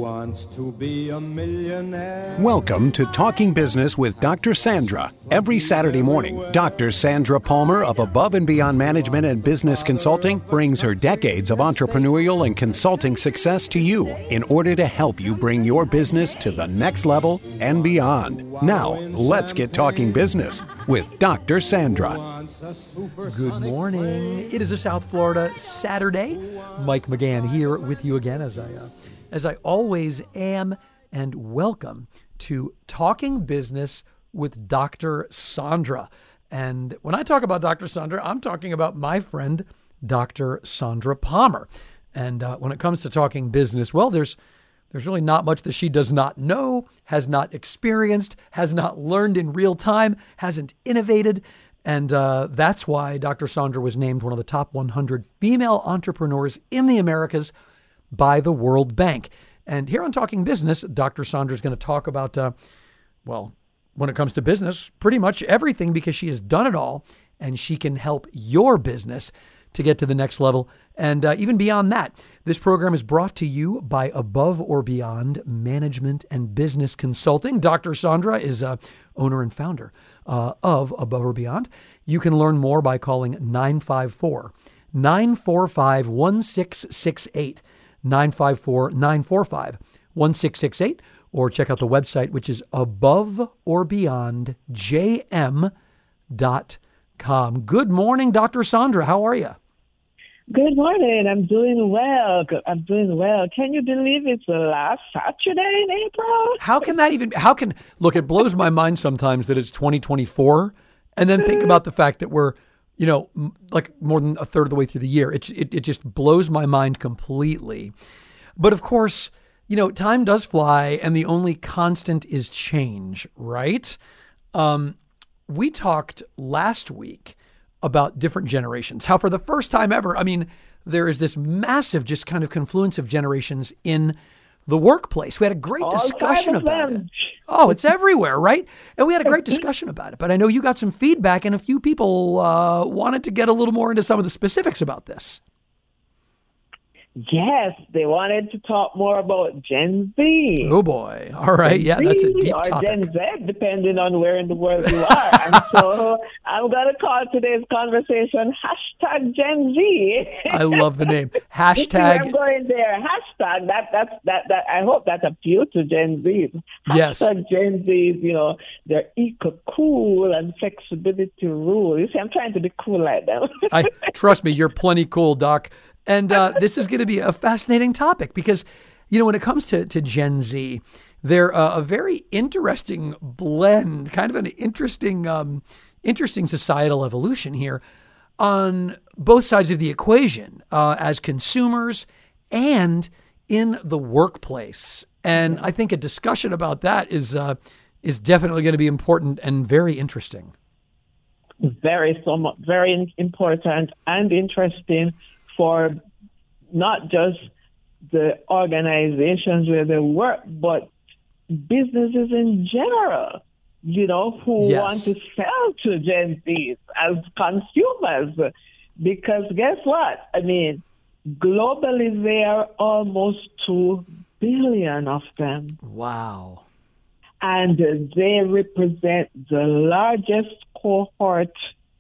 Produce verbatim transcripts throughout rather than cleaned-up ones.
wants to be a millionaire. Welcome to Talking Business with Doctor Sandra. Every Saturday morning, Doctor Sandra Palmer of Above and Beyond Management and Business Consulting brings her decades of entrepreneurial and consulting success to you in order to help you bring your business to the next level and beyond. Now, let's get talking business with Doctor Sandra. Good morning. It is a South Florida Saturday. Mike McGann here with you again, as I uh, as I always am, and welcome to Talking Business with Doctor Sandra. And when I talk about Doctor Sandra, I'm talking about my friend, Doctor Sandra Palmer. And uh, when it comes to talking business, well, there's there's really not much that she does not know, has not experienced, has not learned in real time, hasn't innovated. And uh, that's why Doctor Sandra was named one of the top one hundred female entrepreneurs in the Americas by the World Bank. And here on Talking Business, Doctor Sandra is going to talk about, uh, well, when it comes to business, pretty much everything, because she has done it all and she can help your business to get to the next level. And uh, even beyond that, this program is brought to you by Above or Beyond Management and Business Consulting. Doctor Sandra is a owner and founder uh, of Above or Beyond. You can learn more by calling nine five four, nine four five, one six six eight, nine five four, nine four five, one six six eight, or check out the website, which is above or beyond j m dot com. Good morning, Doctor Sandra. How are you? Good morning. I'm doing well. I'm doing well. Can you believe it's the last Saturday in April? How can that even, how can, look, it blows my mind sometimes that it's twenty twenty-four, and then think about the fact that we're, you know, like more than a third of the way through the year. It, it, it just blows my mind completely. But of course, you know, time does fly, and the only constant is change, right? Um, we talked last week about different generations, how for the first time ever, I mean, there is this massive just kind of confluence of generations in the workplace. We had a great All discussion about them. it. Oh, it's everywhere, right? And we had a great discussion about it. But I know you got some feedback, and a few people uh, wanted to get a little more into some of the specifics about this. Yes, they wanted to talk more about Gen Z. Oh, boy. All right. Gen Yeah, that's a Z deep or topic. Gen Z, depending on where in the world you are. And so I'm going to call today's conversation hashtag Gen Z. I love the name. Hashtag. Hashtag. I'm going there. Hashtag. That, that's, that, that, I hope that appeals to Gen Z. Hashtag Yes. Gen Z, you know, they're eco-cool and flexibility rule. You see, I'm trying to be cool like them. I trust me, you're plenty cool, Doc. And uh, this is going to be a fascinating topic because, you know, when it comes to, to Gen Z, they're uh, a very interesting blend, kind of an interesting, um, interesting societal evolution here on both sides of the equation, uh, as consumers and in the workplace. And I think a discussion about that is uh, is definitely going to be important and very interesting. Very, so much, very important and interesting for not just the organizations where they work, but businesses in general, you know, who Yes. want to sell to Gen Z as consumers. Because guess what? I mean, globally, there are almost two billion of them. Wow. And they represent the largest cohort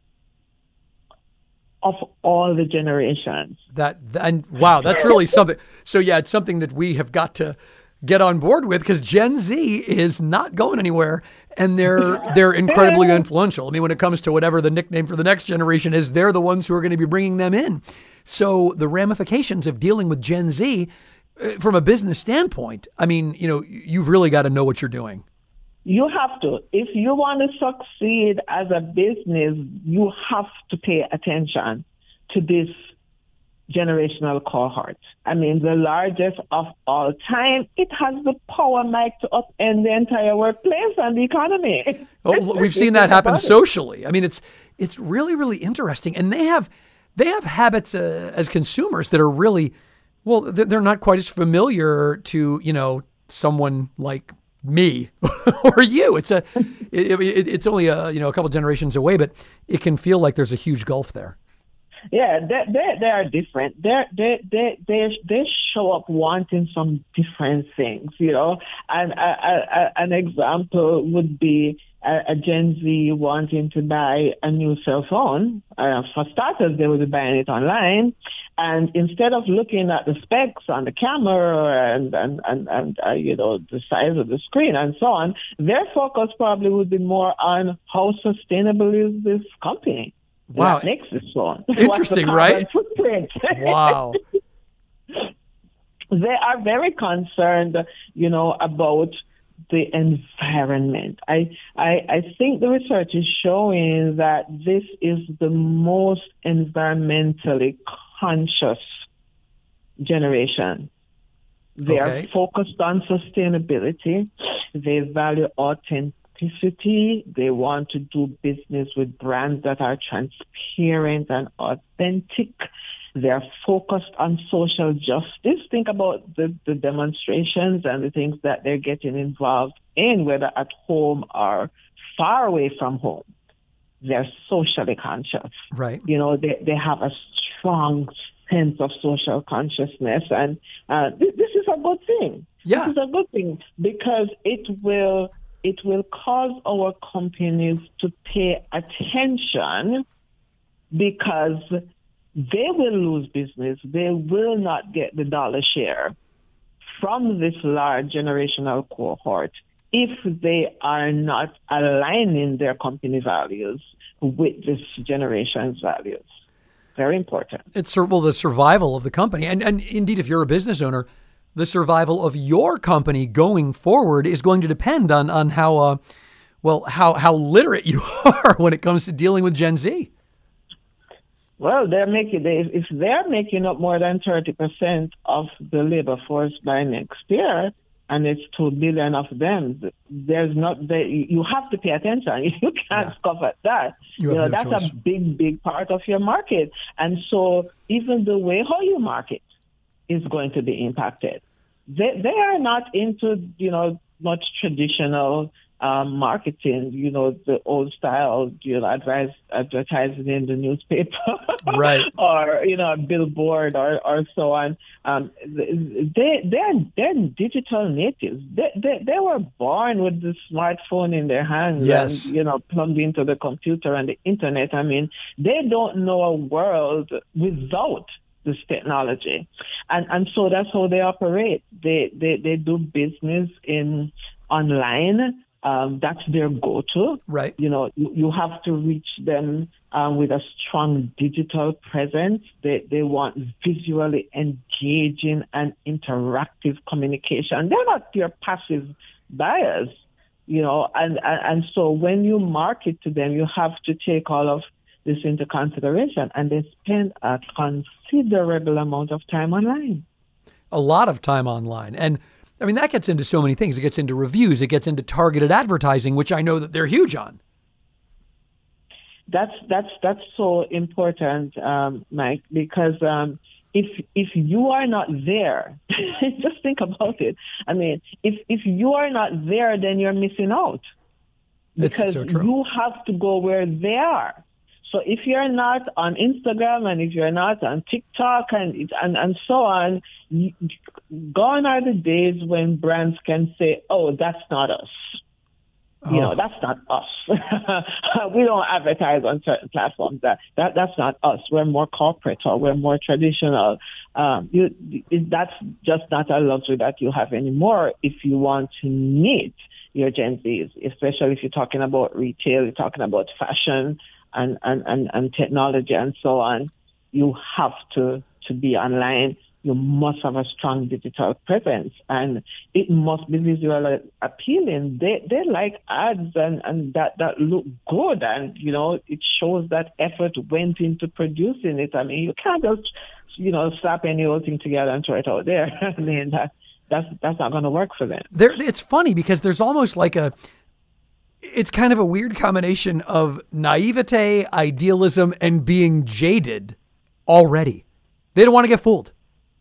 of all the generations. That and wow, that's really something. So yeah, it's something that we have got to get on board with because Gen Z is not going anywhere, and they're they're incredibly influential. I mean, when it comes to whatever the nickname for the next generation is, they're the ones who are going to be bringing them in. So the ramifications of dealing with Gen Z uh, from a business standpoint, I mean, you know, you've really got to know what you're doing. You have to. If you want to succeed as a business, you have to pay attention to this generational cohort. I mean, the largest of all time. It has the power, Mike, to upend the entire workplace and the economy. Oh, we've seen that happen socially. I mean, it's it's really, really interesting. And they have they have habits uh, as consumers that are really, well, they're not quite as familiar to, you know, someone like me or you. It's a, it, it, it's only a, you know, a couple generations away, but it can feel like there's a huge gulf there. Yeah, they they they are different. They they they they they show up wanting some different things, you know. And a, a, a, an example would be a, a Gen Z wanting to buy a new cell phone. Uh, for starters, they would be buying it online, and instead of looking at the specs on the camera and and and, and uh, you know, the size of the screen and so on, their focus probably would be more on how sustainable is this company. Wow. That makes this phone. Interesting, right? Footprint? Wow. They are very concerned, you know, about the environment. I, I I think the research is showing that this is the most environmentally conscious generation. They Okay. are focused on sustainability. They value authenticity. They want to do business with brands that are transparent and authentic. They're focused on social justice. Think about the, the demonstrations and the things that they're getting involved in, whether at home or far away from home. They're socially conscious. Right. You know, they, they have a strong sense of social consciousness. And uh, th- this is a good thing. Yeah. This is a good thing because it will it will cause our companies to pay attention because they will lose business. They will not get the dollar share from this large generational cohort if they are not aligning their company values with this generation's values. Very important. It's sur- well, the survival of the company. And, and indeed, if you're a business owner, the survival of your company going forward is going to depend on, on how, uh, well, how, how literate you are when it comes to dealing with Gen Z. Well, they're making they, if they're making up more than thirty percent of the labor force by next year, and it's two billion of them, there's not they, you have to pay attention. You can't Yeah. scoff at that. You You, have know no that's choice. a big, big part of your market, and so even the way how you market is going to be impacted. They they are not into you know much traditional um, marketing, you know, the old style, you know, advise, advertising in the newspaper, Right. or you know, a billboard, or, or so on. Um, they they're they're digital natives. They, they they were born with the smartphone in their hands, Yes. and you know, plugged into the computer and the internet. I mean, they don't know a world without this technology, and and so that's how they operate. They they they do business in online. Um, that's their go-to. Right. You know, you, you have to reach them um, with a strong digital presence. They they want visually engaging and interactive communication. They're not pure passive buyers, you know, and, and, and so when you market to them, you have to take all of this into consideration, and they spend a considerable amount of time online. A lot of time online. And I mean, that gets into so many things. It gets into reviews. It gets into targeted advertising, which I know that they're huge on. That's that's that's so important, um, Mike, because um, if if you are not there, just think about it. I mean, if if you are not there, then you're missing out, because so true. you have to go where they are. So if you're not on Instagram and if you're not on TikTok and and, and so on, you, gone are the days when brands can say, "Oh, that's not us." Oh. You know, that's not us. We don't advertise on certain platforms. That that that's not us. We're more corporate, or we're more traditional. Um, you, that's just not a luxury that you have anymore if you want to meet your Gen Zs, especially if you're talking about retail, you're talking about fashion. And, and, and, and technology and so on. You have to, to be online. You must have a strong digital presence, and it must be visually appealing. They they like ads and, and that, that look good, and you know it shows that effort went into producing it. I mean, you can't just you know slap any old thing together and throw it out there. I mean that that's that's not going to work for them. There, it's funny because there's almost like a It's kind of a weird combination of naivete, idealism, and being jaded already. They don't want to get fooled.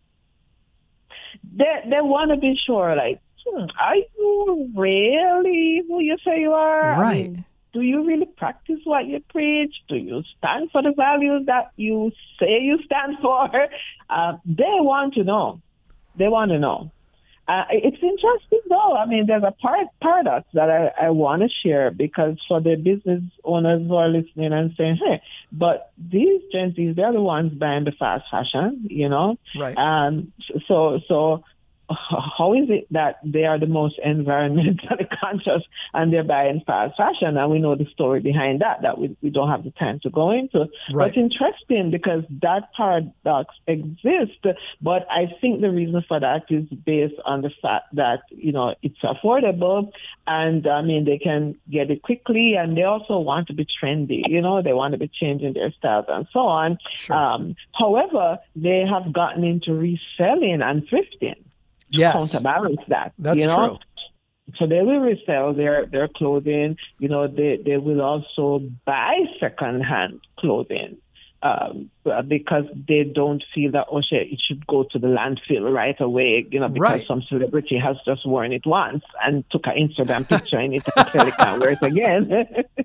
They they want to be sure, like, hmm, are you really who you say you are? Right. I mean, do you really practice what you preach? Do you stand for the values that you say you stand for? Uh, they want to know. They want to know. Uh, it's interesting, though. I mean, there's a par- paradox that I, I want to share, because for the business owners who are listening and saying, hey, but these Gen Zs, they're the ones buying the fast fashion, you know? Right. Um, so, so how is it that they are the most environmentally conscious and they're buying fast fashion? And we know the story behind that, that we, we don't have the time to go into. Right. But it's interesting because that paradox exists. But I think the reason for that is based on the fact that, you know, it's affordable and, I mean, they can get it quickly, and they also want to be trendy. You know, they want to be changing their styles and so on. Sure. Um, however, they have gotten into reselling and thrifting. Yes. Counterbalance that. That's you know? true. So they will resell their, their clothing. You know, they, they will also buy secondhand clothing um, because they don't feel that, oh, shit, it should go to the landfill right away, you know, because Right. some celebrity has just worn it once and took an Instagram picture in it and clearly can't wear it again.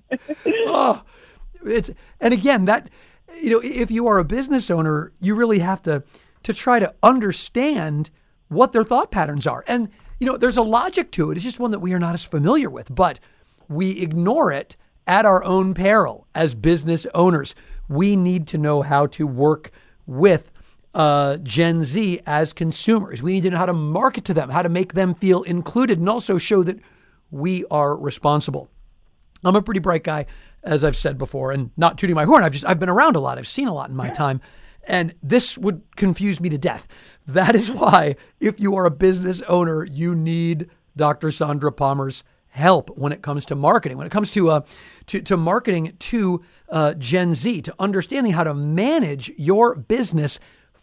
Oh, it's, and again, that, you know, if you are a business owner, you really have to, to try to understand what their thought patterns are. And, you know, there's a logic to it. It's just one that we are not as familiar with, but we ignore it at our own peril as business owners. We need to know how to work with uh, Gen Z as consumers. We need to know how to market to them, how to make them feel included, and also show that we are responsible. I'm a pretty bright guy, as I've said before, and not tooting my horn. I've just, I've been around a lot. I've seen a lot in my time. And this would confuse me to death. That is why, if you are a business owner, you need Doctor Sandra Palmer's help when it comes to marketing, when it comes to uh, to, to marketing to uh, Gen Z, to understanding how to manage your business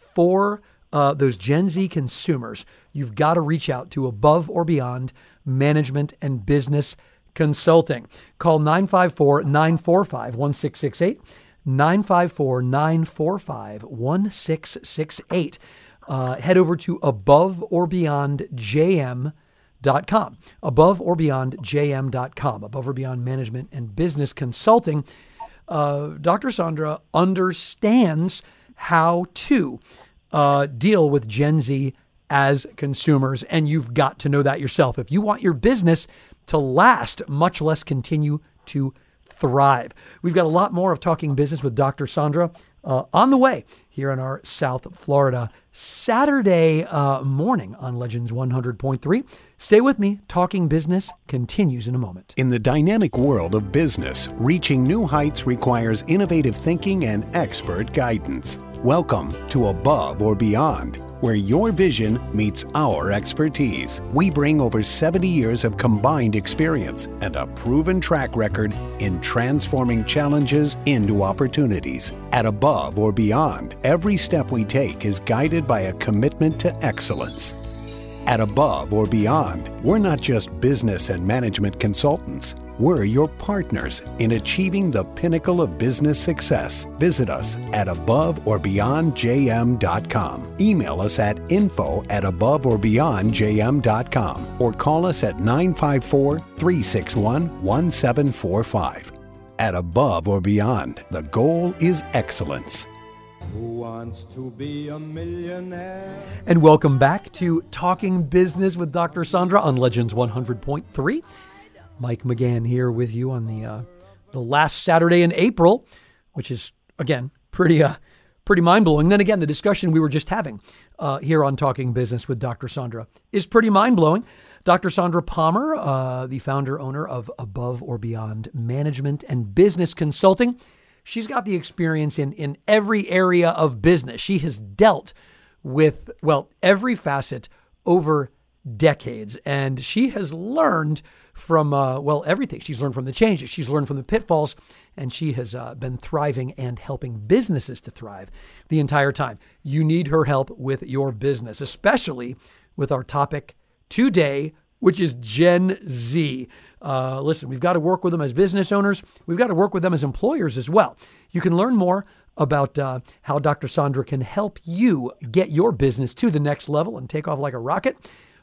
for uh, those Gen Z consumers. You've got to reach out to Above or Beyond Management and Business Consulting. Call nine five four, nine four five, one six six eight. nine five four, nine four five, one six six eight. Uh, head over to above or beyond j m dot com. above or beyond j m dot com. Above or Beyond Management and Business Consulting. Uh, Doctor Sandra understands how to uh, deal with Gen Z as consumers, and you've got to know that yourself. If you want your business to last, much less continue to thrive. We've got a lot more of Talking Business with Doctor Sandra uh, on the way here in our South Florida Saturday uh, morning on Legends one hundred point three. Stay with me. Talking Business continues in a moment. In the dynamic world of business, reaching new heights requires innovative thinking and expert guidance. Welcome to Above or Beyond, where your vision meets our expertise. We bring over seventy years of combined experience and a proven track record in transforming challenges into opportunities. At Above or Beyond, every step we take is guided by a commitment to excellence. At Above or Beyond, we're not just business and management consultants. We're your partners in achieving the pinnacle of business success. Visit us at above or beyond j m dot com. Email us at info at above or beyond j m dot com or call us at nine five four, three six one, one seven four five. At Above or Beyond, the goal is excellence. Who wants to be a millionaire? And welcome back to Talking Business with Doctor Sandra on Legends one hundred point three. Mike McGann here with you on the uh, the last Saturday in April, which is, again, pretty uh, pretty mind-blowing. Then again, the discussion we were just having uh, here on Talking Business with Doctor Sandra is pretty mind-blowing. Doctor Sandra Palmer, uh, the founder, owner of Above or Beyond Management and Business Consulting. She's got the experience in, in every area of business. She has dealt with, well, every facet over decades, and she has learned from, uh, well, everything. She's learned from the changes. She's learned from the pitfalls, and she has uh, been thriving and helping businesses to thrive the entire time. You need her help with your business, especially with our topic today, which is Gen Z. Uh, listen, we've got to work with them as business owners. We've got to work with them as employers as well. You can learn more about uh, how Doctor Sandra can help you get your business to the next level and take off like a rocket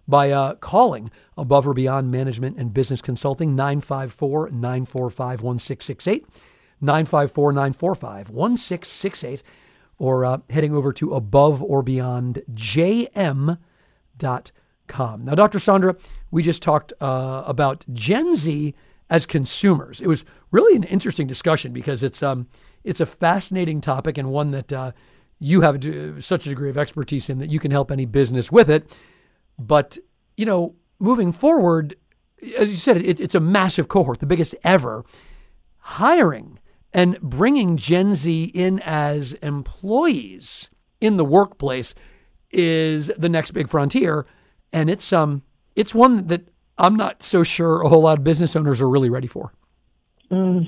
by uh, calling Above or Beyond Management and Business Consulting, nine five four, nine four five, one six six eight, nine five four, nine four five, one six six eight, or uh, heading over to above or beyond j m dot com. Now, Doctor Sandra, we just talked uh, about Gen Z as consumers. It was really an interesting discussion because it's um it's a fascinating topic and one that uh, you have a, such a degree of expertise in that you can help any business with it. But, you know, moving forward, as you said, it, it's a massive cohort, the biggest ever. Hiring and bringing Gen Z in as employees in the workplace is the next big frontier. And it's um it's one that I'm not so sure a whole lot of business owners are really ready for. Mm.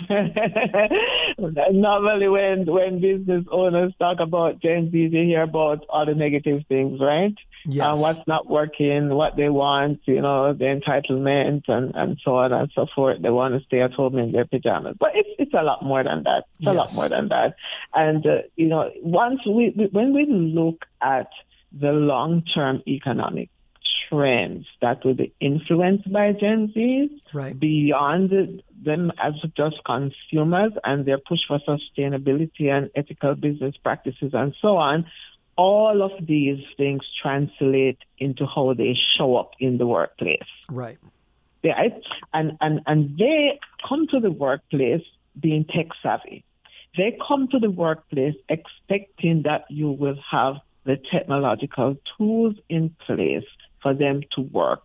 Normally when, when business owners talk about Gen Z, they hear about all the negative things, right? Yes. Uh, what's not working, what they want, you know, the entitlement and, and so on and so forth. They want to stay at home in their pajamas. But it's it's a lot more than that. It's yes. a lot more than that. And, uh, you know, once we, we when we look at the long-term economic trends that will be influenced by Gen Zs, right, beyond them as just consumers and their push for sustainability and ethical business practices and so on, all of these things translate into how they show up in the workplace. Right. Right? And, and, and they come to the workplace being tech savvy. They come to the workplace expecting that you will have the technological tools in place for them to work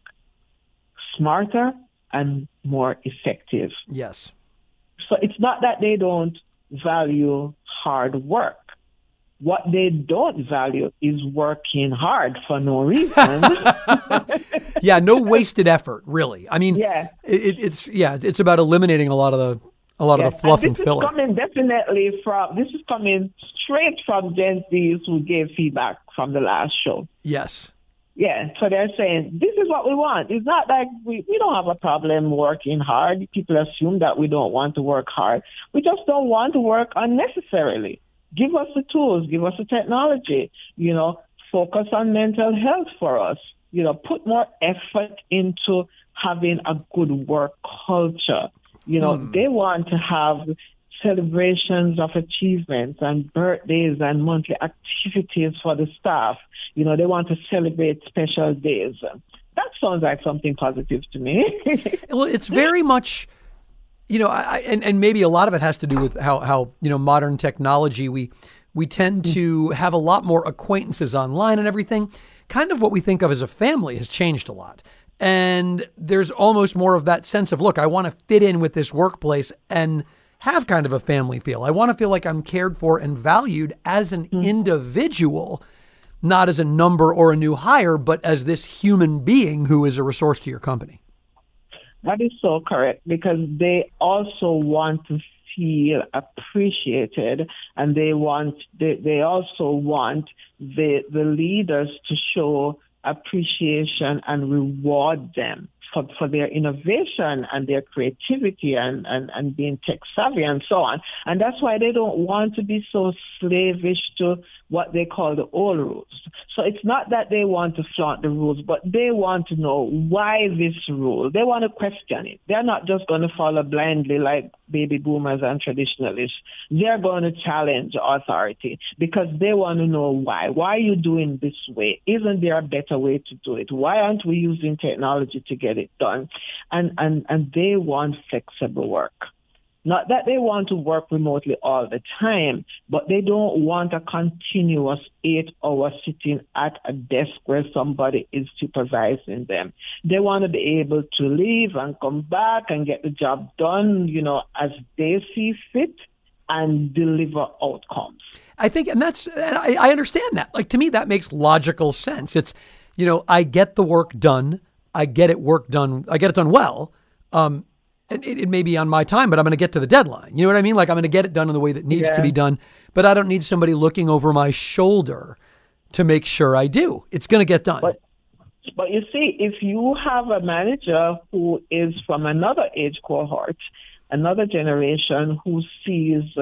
smarter and more effective. Yes. So it's not that they don't value hard work. What they don't value is working hard for no reason. Yeah, no wasted effort, really. I mean, yeah. it, it's yeah, it's about eliminating a lot of the a lot yes. of the fluff and, and this filler. Is coming definitely from this is coming straight from Gen Zs who gave feedback from the last show. Yes. Yeah, so they're saying, this is what we want. It's not like we, we don't have a problem working hard. People assume that we don't want to work hard. We just don't want to work unnecessarily. Give us the tools. Give us the technology. You know, focus on mental health for us. You know, put more effort into having a good work culture. You know, hmm. they want to have celebrations of achievements and birthdays and monthly activities for the staff. You know, they want to celebrate special days. That sounds like something positive to me. Well, it's very much, you know, I, and, and maybe a lot of it has to do with how, how, you know, modern technology, we, we tend to have a lot more acquaintances online and everything. Kind of what we think of as a family has changed a lot. And there's almost more of that sense of, look, I want to fit in with this workplace and have kind of a family feel. I want to feel like I'm cared for and valued as an mm. individual, not as a number or a new hire, but as this human being who is a resource to your company. That is so correct, because they also want to feel appreciated, and they want they, they also want the the leaders to show appreciation and reward them for, for their innovation and their creativity and, and, and being tech savvy and so on. And that's why they don't want to be so slavish to what they call the old rules. So it's not that they want to flaunt the rules, but they want to know why this rule. They want to question it. They're not just going to follow blindly like baby boomers and traditionalists. They're going to challenge authority because they want to know why. Why are you doing this way? Isn't there a better way to do it? Why aren't we using technology to get it done? And, and, and they want flexible work. Not that they want to work remotely all the time, but they don't want a continuous eight hours sitting at a desk where somebody is supervising them. They want to be able to leave and come back and get the job done, you know, as they see fit and deliver outcomes. I think, and that's, and I, I understand that. Like, to me, that makes logical sense. It's, you know, I get the work done. I get it work done. I get it done well. Um, And it, it may be on my time, but I'm going to get to the deadline. You know what I mean? Like, I'm going to get it done in the way that needs yeah. to be done, but I don't need somebody looking over my shoulder to make sure I do. It's going to get done. But, but you see, if you have a manager who is from another age cohort, another generation who sees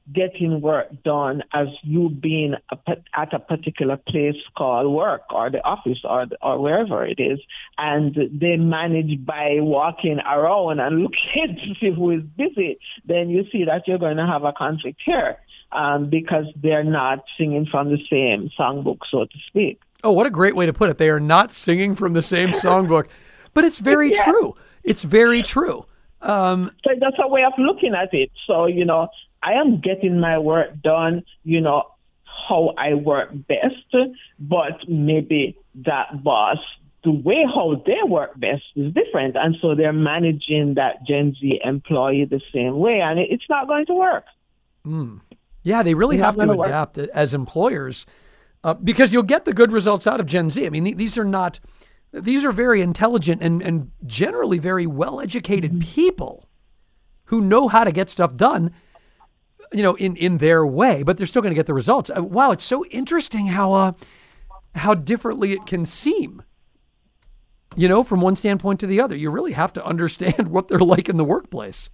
getting work done as you being a, at a particular place called work or the office or or wherever it is, and they manage by walking around and looking to see who is busy, then you see that you're going to have a conflict here um, because they're not singing from the same songbook, so to speak. Oh, what a great way to put it. They are not singing from the same songbook, but it's very yeah. true. It's very true. Um, so that's a way of looking at it. So, you know, I am getting my work done, you know, how I work best, but maybe that boss, the way how they work best is different. And so they're managing that Gen Z employee the same way, and it's not going to work. Mm. Yeah, they really it's have to adapt work. as employers uh, because you'll get the good results out of Gen Z. I mean, th- these are not, these are very intelligent and, and generally very well-educated mm-hmm. people who know how to get stuff done, you know, in, in their way, but they're still going to get the results. Uh, wow, it's so interesting how uh, how differently it can seem, you know, from one standpoint to the other. You really have to understand what they're like in the workplace.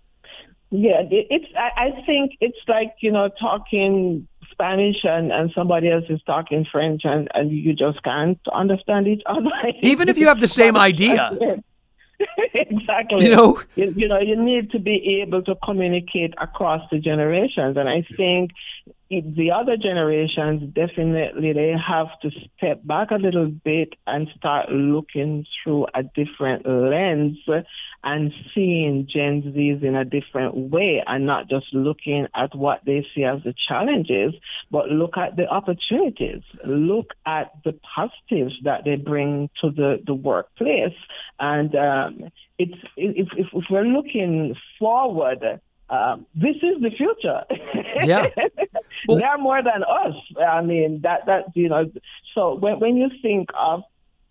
Yeah, it's. I think it's like, you know, talking Spanish and, and somebody else is talking French and, and you just can't understand each other. Even if you have the same idea. Exactly. You know, you, you know, you need to be able to communicate across the generations. And I think it, the other generations, definitely, they have to step back a little bit and start looking through a different lens and seeing Gen Zs in a different way and not just looking at what they see as the challenges, but look at the opportunities, look at the positives that they bring to the, the workplace. And um, it's if, if, if we're looking forward, um, this is the future. Yeah. Well, they're more than us. I mean, that, that you know, so when, when you think of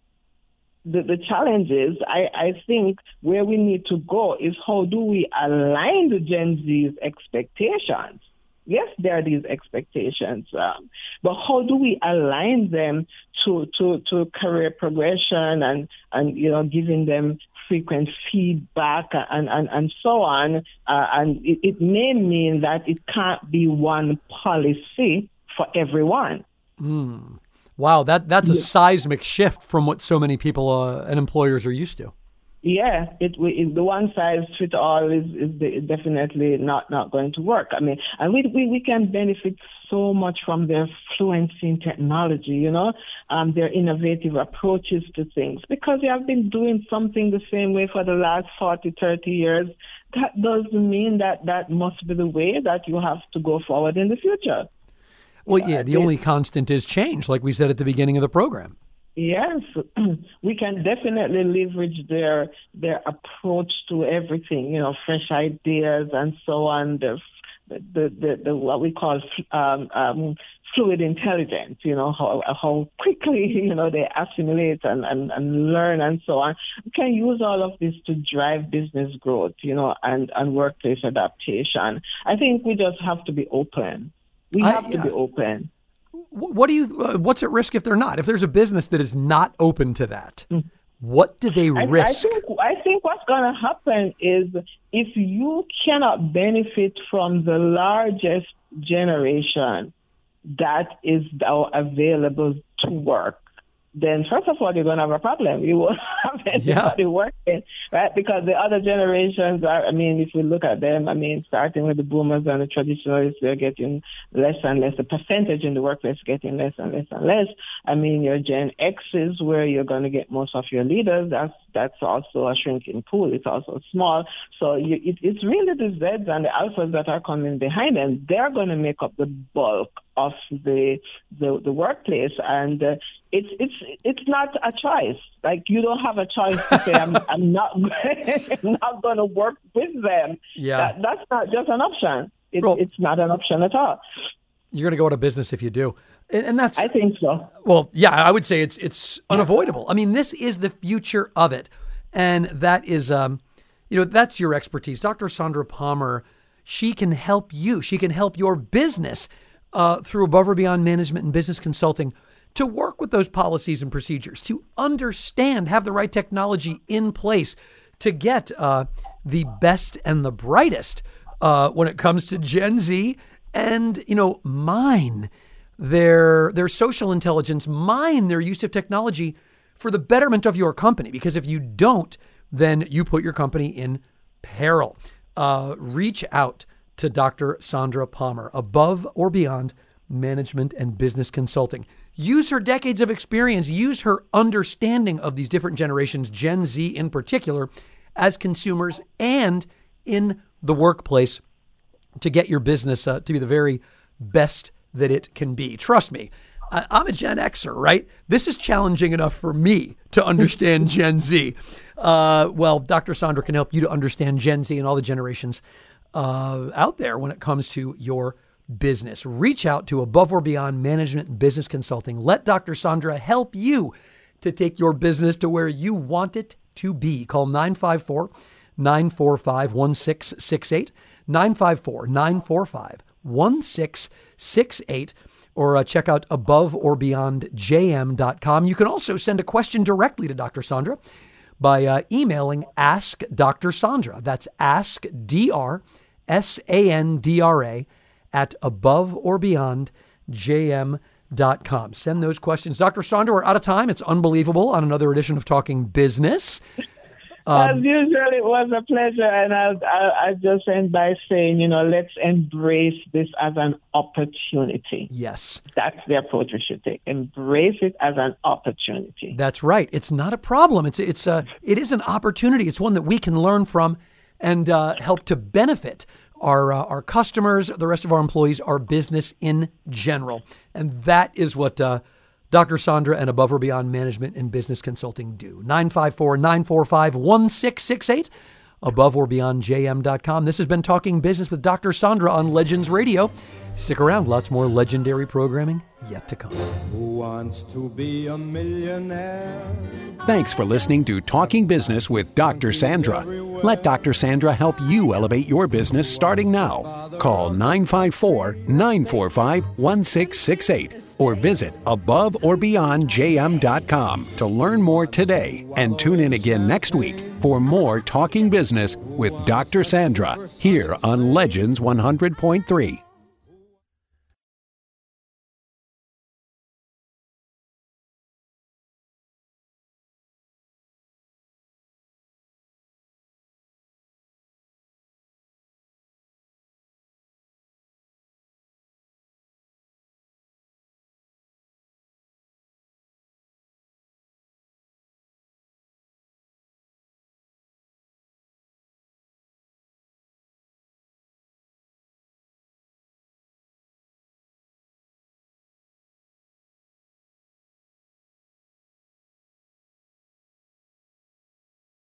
the, the challenges, I, I think where we need to go is how do we align the Gen Z's expectations? Yes, there are these expectations, um, but how do we align them to, to, to career progression and, and, you know, giving them frequent feedback and, and, and so on? Uh, and it, it may mean that it can't be one policy for everyone. Mm. Wow, that, that's a seismic shift from what so many people uh, and employers are used to. Yeah, it, it the one size fit all is, is definitely not, not going to work. I mean, and we, we we can benefit so much from their fluency in technology, you know, um, their innovative approaches to things, because they have been doing something the same way for the last forty, thirty years. That doesn't mean that that must be the way that you have to go forward in the future. Well, yeah, the only constant is change, like we said at the beginning of the program. Yes, we can definitely leverage their their approach to everything, you know, fresh ideas and so on, the the the, the what we call um, um, fluid intelligence, you know, how how quickly, you know, they assimilate and, and, and learn and so on. We can use all of this to drive business growth, you know, and, and workplace adaptation. I think we just have to be open. We have I, to be open. What do you? Uh, what's at risk if they're not? If there's a business that is not open to that, mm-hmm. what do they I, risk? I think, I think what's going to happen is if you cannot benefit from the largest generation that is now available to work, then first of all, you're going to have a problem. You won't have anybody yeah. working, right? Because the other generations are, I mean, if we look at them, I mean, starting with the boomers and the traditionalists, they're getting less and less. The percentage in the workplace is getting less and less and less. I mean, your Gen X is where you're going to get most of your leaders. That's that's also a shrinking pool. It's also small. So you, it, it's really the Zs and the Alphas that are coming behind them. They're going to make up the bulk of the the, the workplace, and uh, it's it's it's not a choice. Like, you don't have a choice to say I'm I'm not I'm not going to work with them. Yeah, that, that's not just an option. It, well, it's not an option at all. You're going to go out of business if you do, and, and that's. I think so. Well, yeah, I would say it's it's unavoidable. I mean, this is the future of it, and that is, um, you know, that's your expertise, Doctor Sandra Palmer. She can help you. She can help your business. Uh, through Above or Beyond Management and Business Consulting, to work with those policies and procedures, to understand, have the right technology in place to get uh, the best and the brightest uh, when it comes to Gen Z and, you know, mine their their social intelligence, mine their use of technology for the betterment of your company. Because if you don't, then you put your company in peril. Uh, reach out to Doctor Sandra Palmer, Above or Beyond Management and Business Consulting. Use her decades of experience, use her understanding of these different generations, Gen Z in particular, as consumers and in the workplace to get your business uh, to be the very best that it can be. Trust me, I- I'm a Gen Xer, right? This is challenging enough for me to understand Gen Z. Uh, well, Doctor Sandra can help you to understand Gen Z and all the generations uh, out there when it comes to your business. Reach out to Above or Beyond Management and Business Consulting. Let Doctor Sandra help you to take your business to where you want it to be. Call nine five four, nine four five, one six six eight, nine five four, nine four five, one six six eight, or uh, check out above or beyond j m dot com. You can also send a question directly to Doctor Sandra by uh, emailing Ask Doctor Sandra. That's Ask D R S A N D R A at above or beyond j m dot com. Send those questions. Doctor Sandra, we're out of time. It's unbelievable on another edition of Talking Business. Um, As usual, it was a pleasure, and I'll, I'll, I'll just end by saying, you know, let's embrace this as an opportunity. Yes. That's the approach we should take. Embrace it as an opportunity. That's right. It's not a problem. It's it's a it is an opportunity. It's one that we can learn from and uh, help to benefit our uh, our customers, the rest of our employees, our business in general, and that is what Uh, Doctor Sandra and Above or Beyond Management and Business Consulting do. nine five four, nine four five, one six six eight, above or beyond j m dot com. This has been Talking Business with Doctor Sandra on Legends Radio. Stick around. Lots more legendary programming yet to come. Who wants to be a millionaire? Thanks for listening to Talking Business with Doctor Sandra. Let Doctor Sandra help you elevate your business starting now. Call nine five four, nine four five, one six six eight or visit above or beyond j m dot com to learn more today. And tune in again next week for more Talking Business with Doctor Sandra here on Legends one hundred point three.